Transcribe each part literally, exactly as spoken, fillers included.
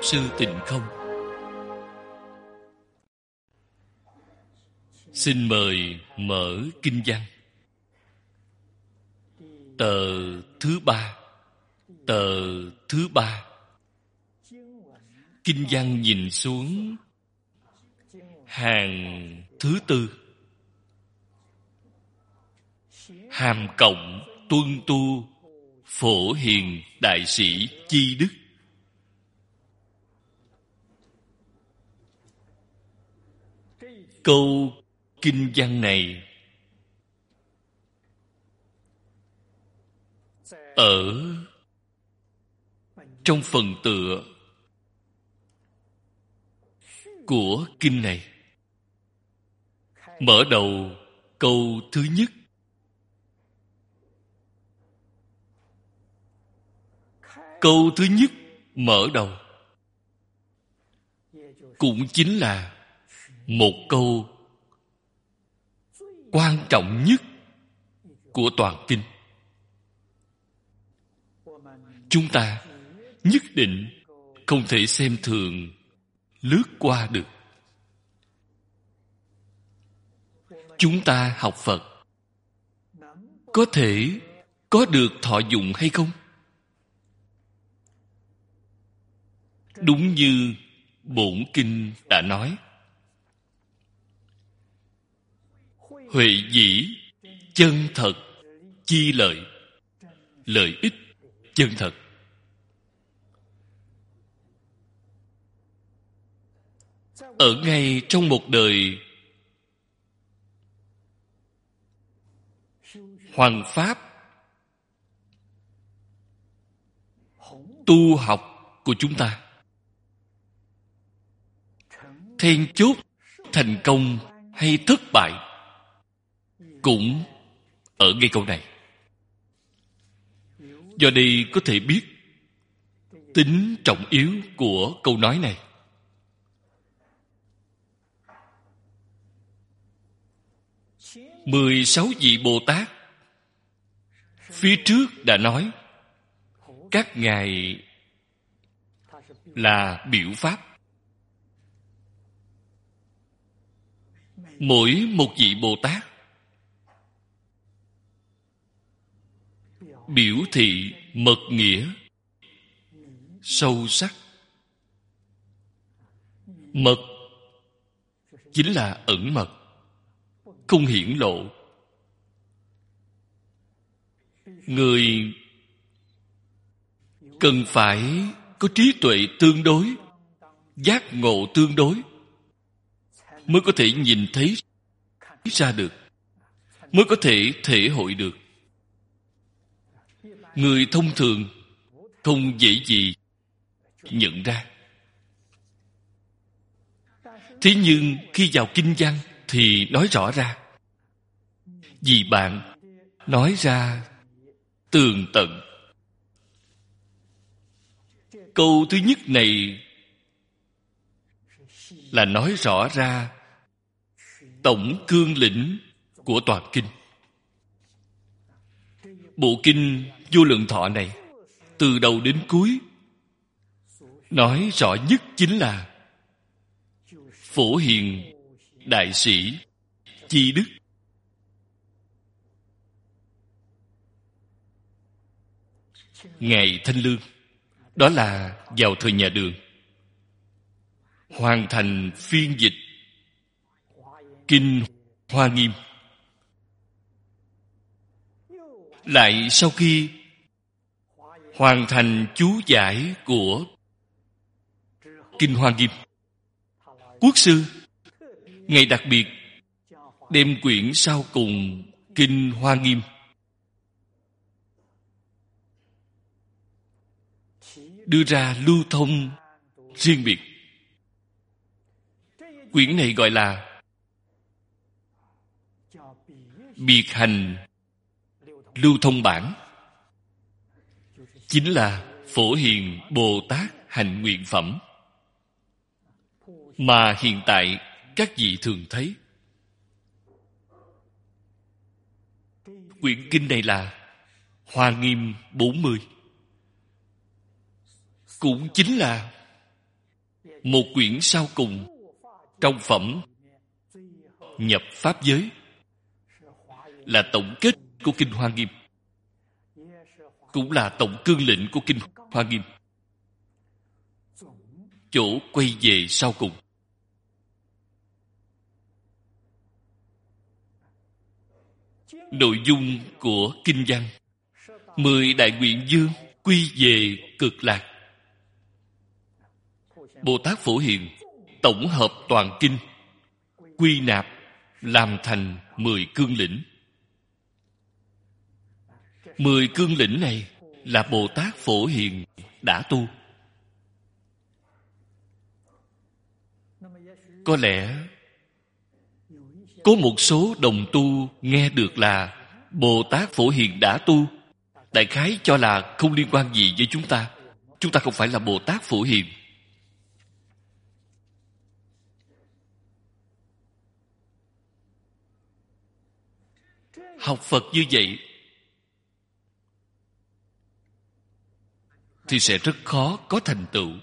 sư Tịnh Không. Xin mời mở kinh văn. Tờ thứ ba. Tờ thứ ba. Kinh văn nhìn xuống hàng thứ tư. Hàm cộng tuân tu phổ hiền đại sĩ chi đức. Câu kinh văn này ở trong phần tựa của kinh này. Mở đầu câu thứ nhất. Câu thứ nhất mở đầu cũng chính là một câu quan trọng nhất của toàn kinh. Chúng ta nhất định không thể xem thường, lướt qua được. Chúng ta học Phật có thể có được thọ dụng hay không? Đúng như bổn kinh đã nói, huệ dĩ chân thật chi lợi. Lợi ích chân thật. Ở ngay trong một đời hoằng pháp tu học của chúng ta, then chốt thành công hay thất bại cũng ở ngay câu này. Do đây có thể biết tính trọng yếu của câu nói này. Mười sáu vị Bồ Tát phía trước đã nói các ngài là biểu pháp. Mỗi một vị Bồ Tát biểu thị mật nghĩa sâu sắc. Mật chính là ẩn mật, không hiển lộ. Người cần phải có trí tuệ tương đối, giác ngộ tương đối, mới có thể nhìn thấy ra được, mới có thể thể hội được. Người thông thường không dễ gì nhận ra. Thế nhưng khi vào kinh văn thì nói rõ ra. Vì bạn nói ra tường tận. Câu thứ nhất này là nói rõ ra tổng cương lĩnh của toàn kinh. Bộ kinh Vô Lượng Thọ này từ đầu đến cuối nói rõ nhất chính là phổ hiền đại sĩ chi đức. Ngài Thanh Lương, đó là vào thời nhà Đường, hoàn thành phiên dịch kinh Hoa Nghiêm. Lại sau khi hoàn thành chú giải của kinh Hoa Nghiêm, Quốc sư Ngài đặc biệt đem quyển sau cùng kinh Hoa Nghiêm đưa ra lưu thông riêng biệt. Quyển này gọi là biệt hành lưu thông bản, chính là phổ hiền Bồ Tát hạnh nguyện phẩm mà hiện tại các vị thường thấy. Quyển kinh này là Hoa Nghiêm bốn mươi, cũng chính là một quyển sau cùng trong phẩm nhập pháp giới, là tổng kết của Kinh Hoa Nghiêm, cũng là tổng cương lĩnh của Kinh Hoa Nghiêm, chỗ quay về sau cùng. Nội dung của kinh văn: mười đại nguyện vương quy về cực lạc. Bồ Tát Phổ Hiền tổng hợp toàn kinh, quy nạp làm thành mười cương lĩnh. Mười cương lĩnh này là Bồ Tát Phổ Hiền đã tu. Có lẽ có một số đồng tu nghe được là Bồ Tát Phổ Hiền đã tu, đại khái cho là không liên quan gì với chúng ta. Chúng ta không phải là Bồ Tát Phổ Hiền. Học Phật như vậy thì sẽ rất khó có thành tựu.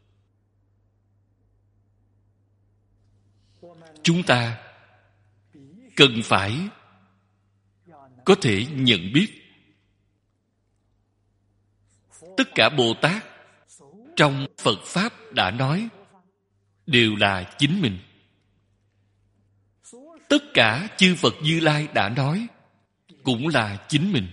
Chúng ta cần phải có thể nhận biết tất cả Bồ Tát trong Phật Pháp đã nói đều là chính mình. Tất cả chư Phật Như Lai đã nói cũng là chính mình.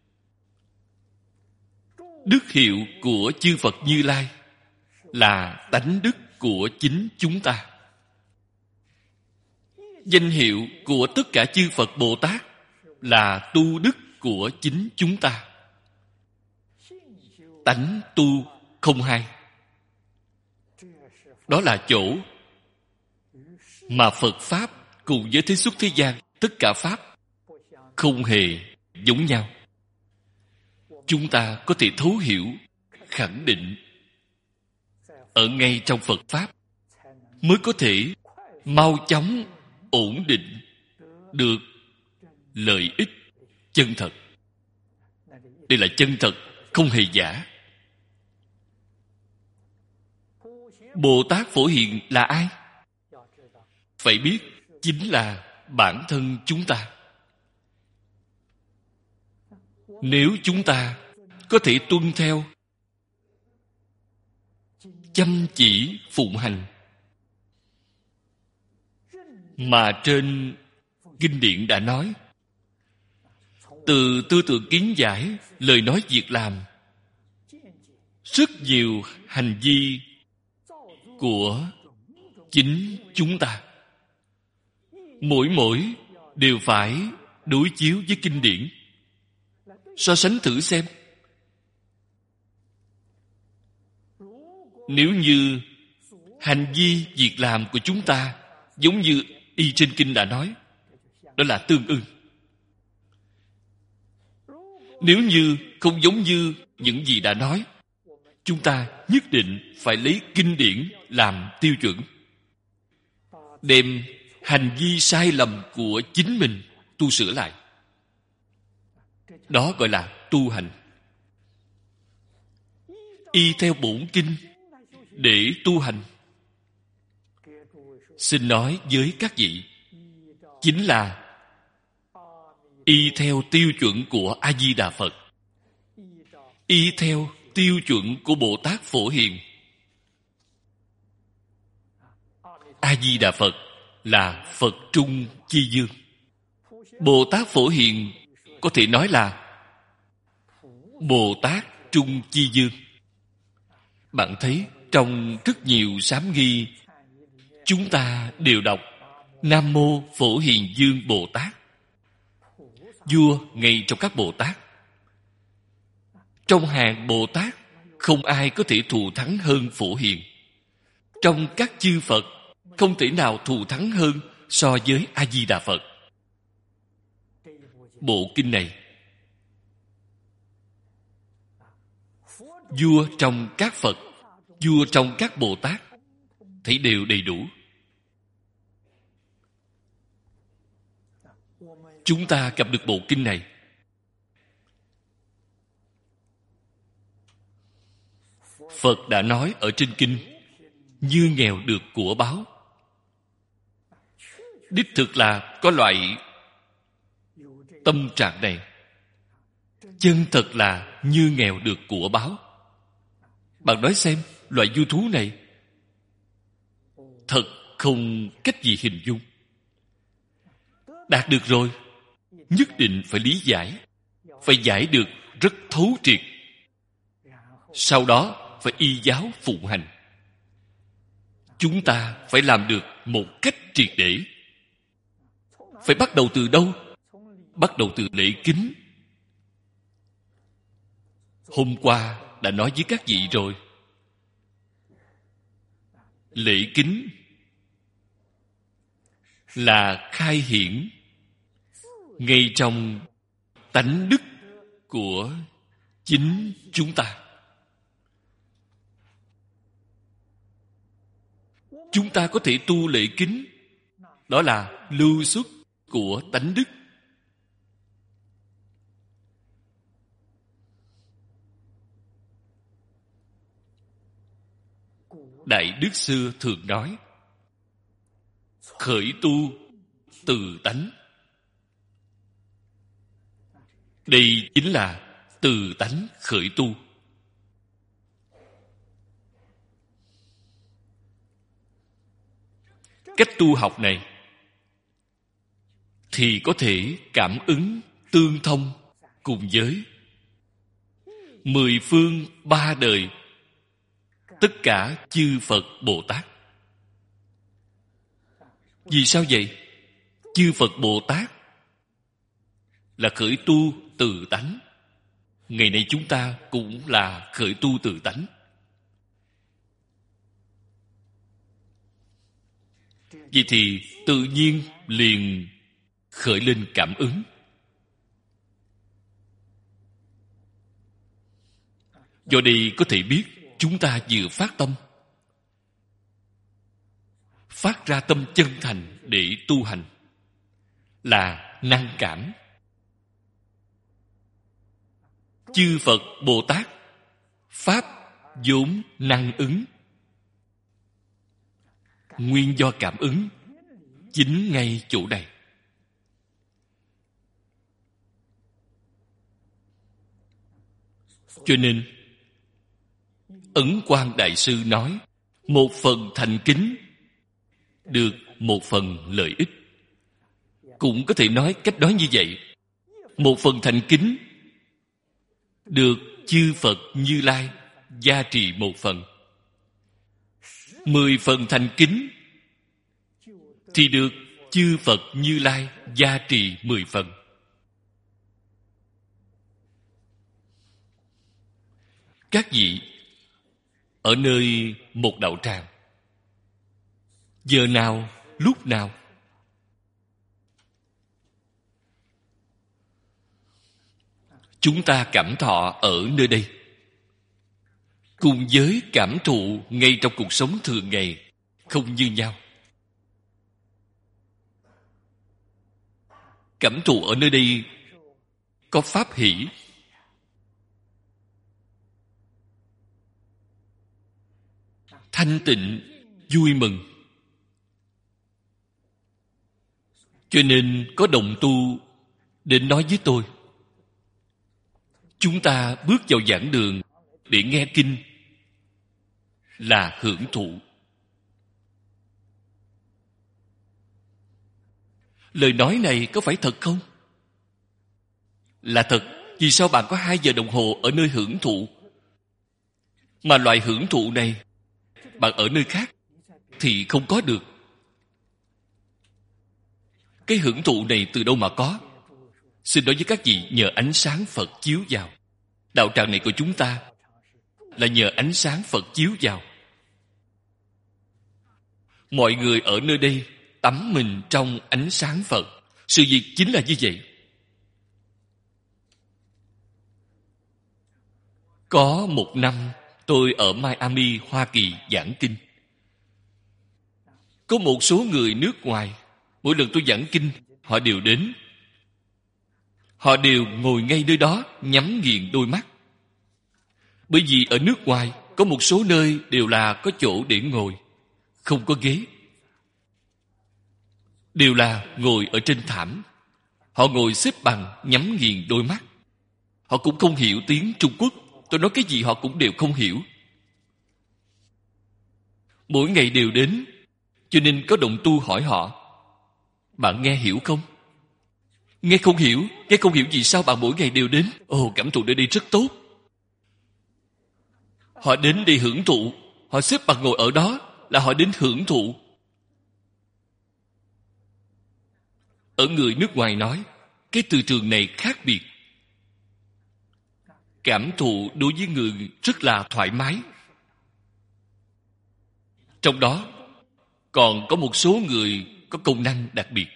Đức hiệu của chư Phật Như Lai là tánh đức của chính chúng ta. Danh hiệu của tất cả chư Phật Bồ Tát là tu đức của chính chúng ta. Tánh tu không hai. Đó là chỗ mà Phật Pháp cùng với thế xuất thế gian tất cả Pháp không hề giống nhau. Chúng ta có thể thấu hiểu, khẳng định ở ngay trong Phật Pháp mới có thể mau chóng ổn định được lợi ích chân thật. Đây là chân thật, không hề giả. Bồ Tát Phổ Hiền là ai? Phải biết chính là bản thân chúng ta. Nếu chúng ta có thể tuân theo, chăm chỉ phụng hành mà trên kinh điển đã nói, từ tư tưởng kiến giải, lời nói việc làm, rất nhiều hành vi của chính chúng ta, mỗi mỗi đều phải đối chiếu với kinh điển, so sánh thử xem. Nếu như hành vi việc làm của chúng ta giống như y trên kinh đã nói, đó là tương ưng. Nếu như không giống như những gì đã nói, chúng ta nhất định phải lấy kinh điển làm tiêu chuẩn, đem hành vi sai lầm của chính mình tu sửa lại. Đó gọi là tu hành. Y theo bổn kinh để tu hành, xin nói với các vị, chính là y theo tiêu chuẩn của A Di Đà Phật, y theo tiêu chuẩn của Bồ Tát Phổ Hiền. A Di Đà Phật là Phật Trung Chi Dương. Bồ Tát Phổ Hiền có thể nói là Bồ Tát Trung Chi Dương. Bạn thấy trong rất nhiều sám nghi, chúng ta đều đọc Nam Mô Phổ Hiền Dương Bồ Tát. Vua ngay trong các Bồ Tát. Trong hàng Bồ Tát, không ai có thể thù thắng hơn Phổ Hiền. Trong các chư Phật, không thể nào thù thắng hơn so với A Di Đà Phật. Bộ kinh này, vua trong các Phật, vua trong các Bồ Tát, thấy đều đầy đủ. Chúng ta gặp được bộ kinh này, Phật đã nói ở trên kinh, như nghèo được của báo. Đích thực là có loại tâm trạng này. Chân thật là như nghèo được của báo. Bạn nói xem, loại vui thú này thật không cách gì hình dung. Đạt được rồi, nhất định phải lý giải, phải giải được rất thấu triệt. Sau đó phải y giáo phụng hành. Chúng ta phải làm được một cách triệt để. Phải bắt đầu từ đâu? Bắt đầu từ lễ kính. Hôm qua đã nói với các vị rồi. Lễ kính là khai hiển ngay trong tánh đức của chính chúng ta. Chúng ta có thể tu lễ kính, đó là lưu xuất của tánh đức. Đại Đức xưa thường nói, khởi tu từ tánh. Đây chính là từ tánh khởi tu. Cách tu học này thì có thể cảm ứng tương thông cùng với mười phương ba đời tất cả chư Phật Bồ Tát. Vì sao vậy? Chư Phật Bồ Tát là khởi tu từ tánh. Ngày nay chúng ta cũng là khởi tu từ tánh. Vậy thì tự nhiên liền khởi lên cảm ứng. Do đây có thể biết chúng ta vừa phát tâm, phát ra tâm chân thành để tu hành là năng cảm. Chư Phật Bồ Tát pháp vốn năng ứng. Nguyên do cảm ứng chính ngay chỗ này. Cho nên Ấn Quang Đại Sư nói, một phần thành kính được một phần lợi ích. Cũng có thể nói cách nói như vậy. Một phần thành kính được chư Phật Như Lai gia trì một phần. Mười phần thành kính thì được chư Phật Như Lai gia trì mười phần. Các vị ở nơi một đạo tràng, giờ nào, lúc nào chúng ta cảm thọ ở nơi đây, cùng với cảm thụ ngay trong cuộc sống thường ngày không như nhau. Cảm thụ ở nơi đây có pháp hỷ, thanh tịnh, vui mừng. Cho nên có đồng tu đến nói với tôi, chúng ta bước vào giảng đường để nghe kinh là hưởng thụ. Lời nói này có phải thật không? Là thật. Vì sao bạn có hai giờ đồng hồ ở nơi hưởng thụ, mà loại hưởng thụ này bạn ở nơi khác thì không có được? Cái hưởng thụ này từ đâu mà có? Xin nói với các vị, nhờ ánh sáng Phật chiếu vào. Đạo tràng này của chúng ta là nhờ ánh sáng Phật chiếu vào. Mọi người ở nơi đây tắm mình trong ánh sáng Phật. Sự việc chính là như vậy. Có một năm tôi ở Miami, Hoa Kỳ giảng kinh. Có một số người nước ngoài, mỗi lần tôi giảng kinh, họ đều đến. Họ đều ngồi ngay nơi đó, nhắm nghiền đôi mắt. Bởi vì ở nước ngoài, có một số nơi đều là có chỗ để ngồi, không có ghế. Đều là ngồi ở trên thảm. Họ ngồi xếp bằng, nhắm nghiền đôi mắt. Họ cũng không hiểu tiếng Trung Quốc. Tôi nói cái gì họ cũng đều không hiểu. Mỗi ngày đều đến, cho nên có đồng tu hỏi họ: bạn nghe hiểu không? Nghe không hiểu. Nghe không hiểu vì sao bạn mỗi ngày đều đến? Ồ, cảm thụ nơi đây rất tốt. Họ đến để hưởng thụ. Họ xếp bằng ngồi ở đó là họ đến hưởng thụ. Ở người nước ngoài nói, cái từ trường này khác biệt. Cảm thụ đối với người rất là thoải mái. Trong đó còn có một số người có công năng đặc biệt.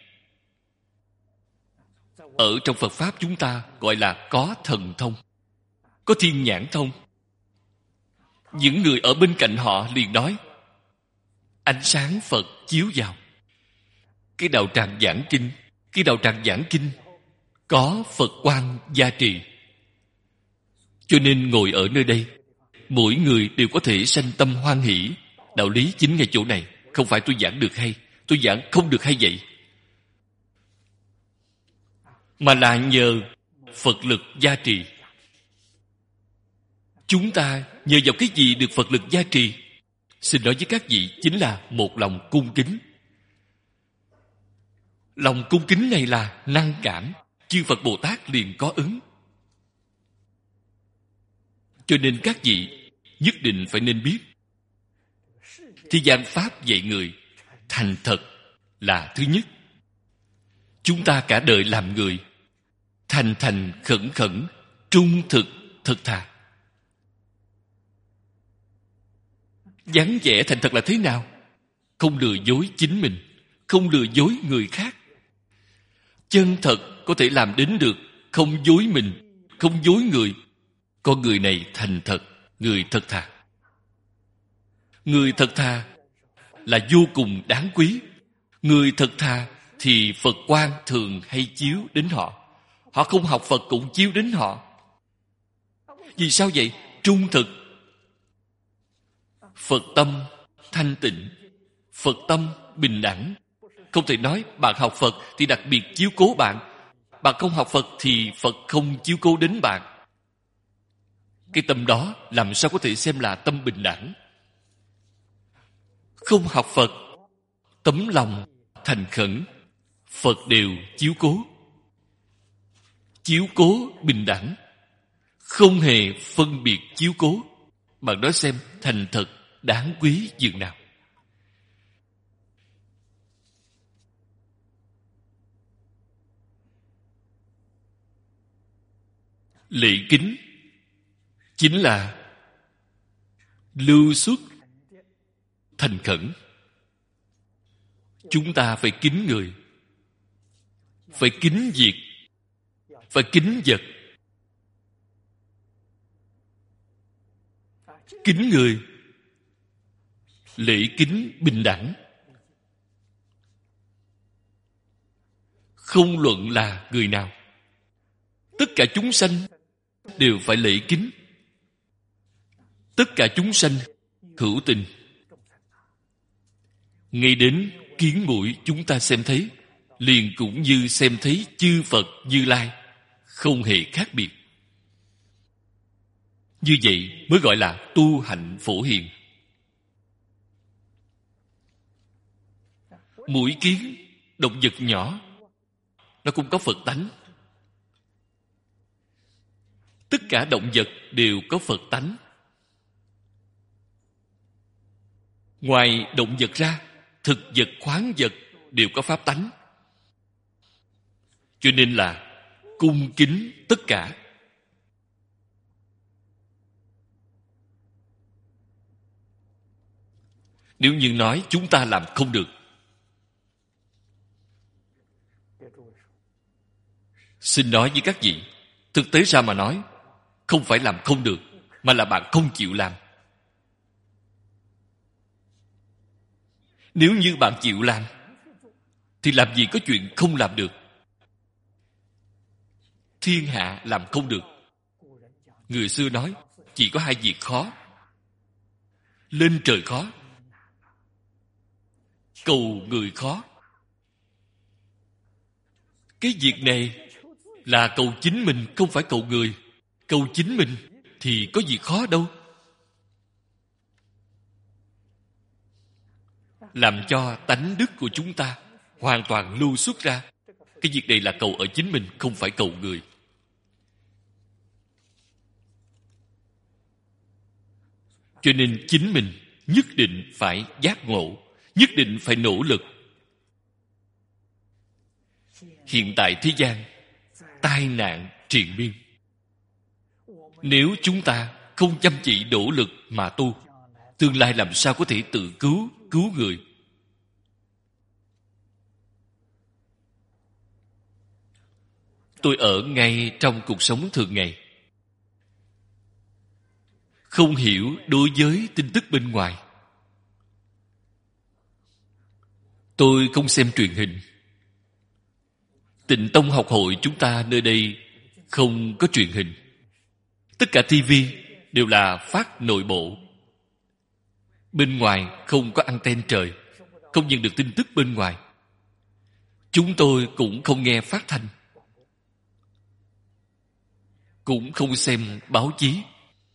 Ở trong Phật Pháp chúng ta gọi là có thần thông, có thiên nhãn thông. Những người ở bên cạnh họ liền nói: ánh sáng Phật chiếu vào cái đạo tràng giảng kinh. Cái đạo tràng giảng kinh có Phật quang gia trì, cho nên ngồi ở nơi đây, mỗi người đều có thể sanh tâm hoan hỷ. Đạo lý chính ngay chỗ này. Không phải tôi giảng được hay, tôi giảng không được hay vậy, mà là nhờ Phật lực gia trì. Chúng ta nhờ vào cái gì được Phật lực gia trì? Xin nói với các vị, chính là một lòng cung kính. Lòng cung kính này là năng cảm. Chư Phật Bồ Tát liền có ứng. Cho nên các vị nhất định phải nên biết, thế gian Pháp dạy người thành thật là thứ nhất. Chúng ta cả đời làm người, thành thành khẩn khẩn, trung thực thật thà. dáng vẻ thành thật là thế nào? Không lừa dối chính mình, không lừa dối người khác. Chân thật có thể làm đến được không dối mình, không dối người. Con người này thành thật, người thật thà. Người thật thà là vô cùng đáng quý. Người thật thà thì Phật quang thường hay chiếu đến họ. Họ không học Phật cũng chiếu đến họ. Vì sao vậy? Trung thực. Phật tâm thanh tịnh, Phật tâm bình đẳng. Không thể nói bạn học Phật thì đặc biệt chiếu cố bạn, bạn không học Phật thì Phật không chiếu cố đến bạn. Cái tâm đó làm sao có thể xem là tâm bình đẳng? Không học Phật, tấm lòng thành khẩn, Phật đều chiếu cố. Chiếu cố bình đẳng, không hề phân biệt chiếu cố. Bạn nói xem thành thật đáng quý dường nào. Lễ kính chính là lưu xuất thành khẩn. Chúng ta phải kính người, phải kính việc, phải kính vật. Kính người, lễ kính bình đẳng. Không luận là người nào, tất cả chúng sanh đều phải lễ kính. Tất cả chúng sanh hữu tình. Ngay đến kiến mũi chúng ta xem thấy, liền cũng như xem thấy chư Phật Như Lai, không hề khác biệt. Như vậy mới gọi là tu hạnh phổ hiền. Mũi kiến, động vật nhỏ, nó cũng có Phật tánh. Tất cả động vật đều có Phật tánh. Ngoài động vật ra, thực vật, khoáng vật đều có pháp tánh. Cho nên là cung kính tất cả. Nếu như nói chúng ta làm không được, xin nói với các vị, thực tế ra mà nói, không phải làm không được, mà là bạn không chịu làm. Nếu như bạn chịu làm, thì làm gì có chuyện không làm được. Thiên hạ làm không được. Người xưa nói, chỉ có hai việc khó. Lên trời khó, cầu người khó. Cái việc này là cầu chính mình, không phải cầu người. Cầu chính mình thì có gì khó đâu. Làm cho tánh đức của chúng ta hoàn toàn lưu xuất ra. Cái việc này là cầu ở chính mình, không phải cầu người. Cho nên chính mình nhất định phải giác ngộ, nhất định phải nỗ lực. Hiện tại thế gian tai nạn triền miên. Nếu chúng ta không chăm chỉ nỗ lực mà tu, tương lai làm sao có thể tự cứu, cứu người. Tôi ở ngay trong cuộc sống thường ngày, không hiểu đối với tin tức bên ngoài. Tôi không xem truyền hình. Tịnh Tông học hội chúng ta nơi đây không có truyền hình. Tất cả tivi đều là phát nội bộ. Bên ngoài không có anten trời, không nhận được tin tức bên ngoài. Chúng tôi cũng không nghe phát thanh, cũng không xem báo chí.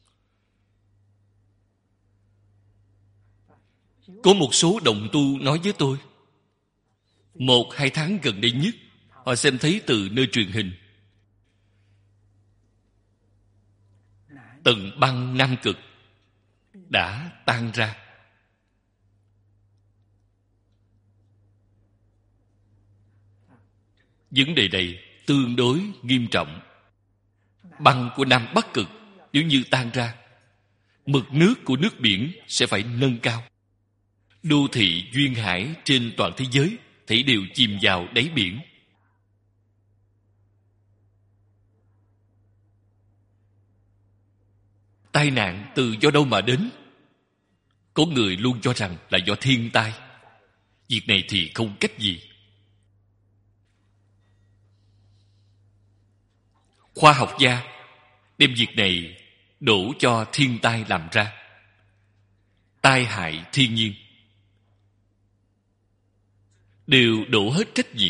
Có một số đồng tu nói với tôi, một hai tháng gần đây nhất, họ xem thấy từ nơi truyền hình, tầng băng Nam Cực đã tan ra. Vấn đề này tương đối nghiêm trọng. Băng của Nam Bắc Cực nếu như tan ra, mực nước của nước biển sẽ phải nâng cao. Đô thị duyên hải trên toàn thế giới thì đều chìm vào đáy biển. Tai nạn từ do đâu mà đến? Có người luôn cho rằng là do thiên tai. Việc này thì không cách gì. Khoa học gia đem việc này đổ cho thiên tai làm ra. Tai hại thiên nhiên đều đổ hết trách nhiệm.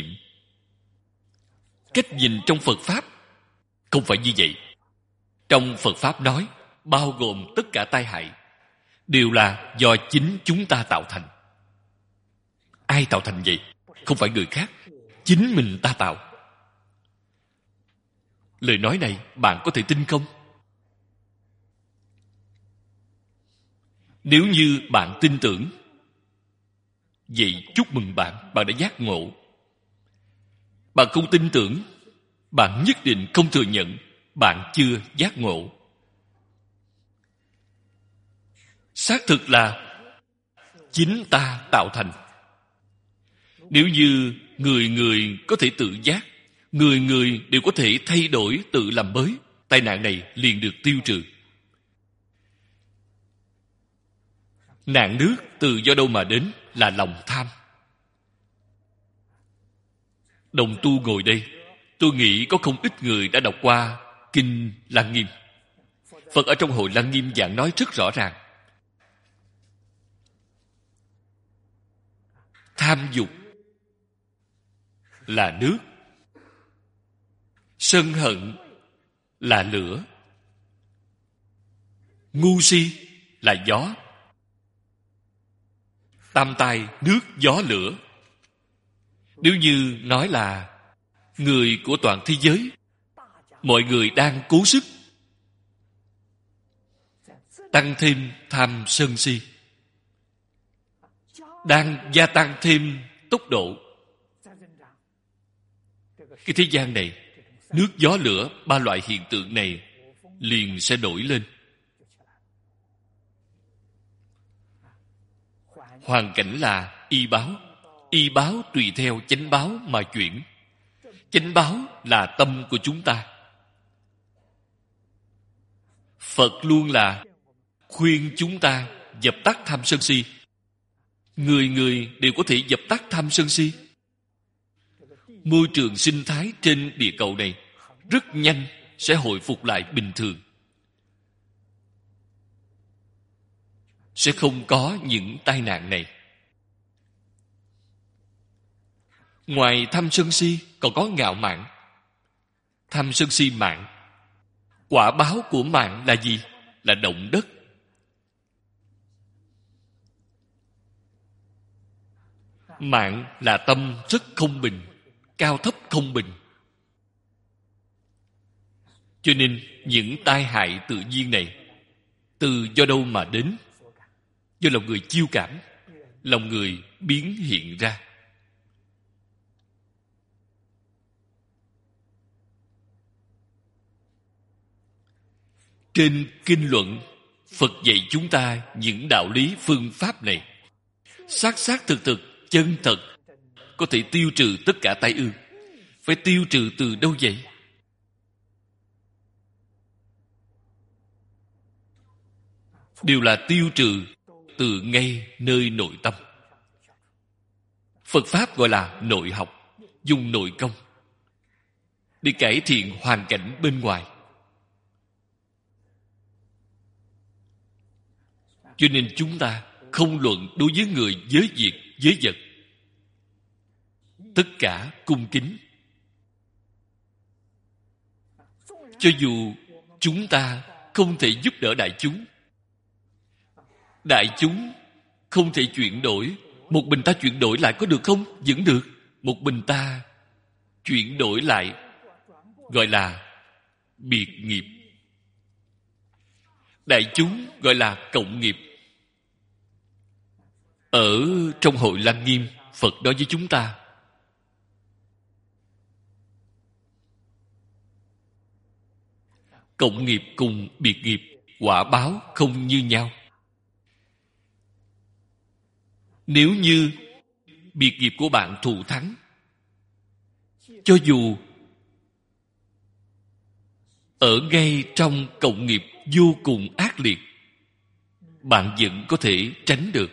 Cách nhìn trong Phật Pháp không phải như vậy. Trong Phật Pháp nói, bao gồm tất cả tai hại đều là do chính chúng ta tạo thành. Ai tạo thành vậy? Không phải người khác, chính mình ta tạo. Lời nói này bạn có thể tin không? Nếu như bạn tin tưởng, vậy chúc mừng bạn, bạn đã giác ngộ. Bạn không tin tưởng, bạn nhất định không thừa nhận bạn chưa giác ngộ. Xác thực là chính ta tạo thành. Nếu như người người có thể tự giác, người người đều có thể thay đổi tự làm mới, tai nạn này liền được tiêu trừ. Nạn nước từ do đâu mà đến? Là lòng tham. Đồng tu ngồi đây, tôi nghĩ có không ít người đã đọc qua Kinh Lăng Nghiêm. Phật ở trong hội Lăng Nghiêm giảng nói rất rõ ràng. Tham dục là nước, sân hận là lửa, ngu si là gió. Tam tai nước, gió, lửa. Nếu như nói là người của toàn thế giới, mọi người đang cố sức tăng thêm tham sân si, đang gia tăng thêm tốc độ. Cái thế gian này, nước, gió, lửa, ba loại hiện tượng này liền sẽ nổi lên. Hoàn cảnh là y báo. Y báo tùy theo chánh báo mà chuyển. Chánh báo là tâm của chúng ta. Phật luôn là khuyên chúng ta dập tắt tham sân si. Người người đều có thể dập tắt tham sân si. Môi trường sinh thái trên địa cầu này rất nhanh sẽ hồi phục lại bình thường. Sẽ không có những tai nạn này. Ngoài tham sân si, còn có ngạo mạn. Tham sân si mạn. Quả báo của mạn là gì? Là động đất. Mạn là tâm rất không bình, cao thấp không bình. Cho nên những tai hại tự nhiên này từ do đâu mà đến? Do lòng người chiêu cảm, lòng người biến hiện ra. Trên kinh luận, Phật dạy chúng ta những đạo lý phương pháp này, xác xác thực thực, chân thật, có thể tiêu trừ tất cả tai ương. Phải tiêu trừ từ đâu vậy? Đều là tiêu trừ từ ngay nơi nội tâm. Phật Pháp gọi là nội học, dùng nội công để cải thiện hoàn cảnh bên ngoài. Cho nên chúng ta không luận đối với người, với việc, với vật, tất cả cung kính. Cho dù chúng ta không thể giúp đỡ đại chúng, đại chúng không thể chuyển đổi, một mình ta chuyển đổi lại có được không? Vẫn được. Một mình ta chuyển đổi lại gọi là biệt nghiệp. Đại chúng gọi là cộng nghiệp. Ở trong hội Lăng Nghiêm, Phật nói với chúng ta, cộng nghiệp cùng biệt nghiệp, quả báo không như nhau. Nếu như biệt nghiệp của bạn thù thắng, cho dù ở ngay trong cộng nghiệp vô cùng ác liệt, bạn vẫn có thể tránh được.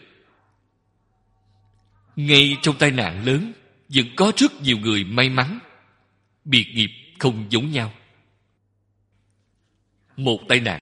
Ngay trong tai nạn lớn, vẫn có rất nhiều người may mắn. Biệt nghiệp không giống nhau. Một tai nạn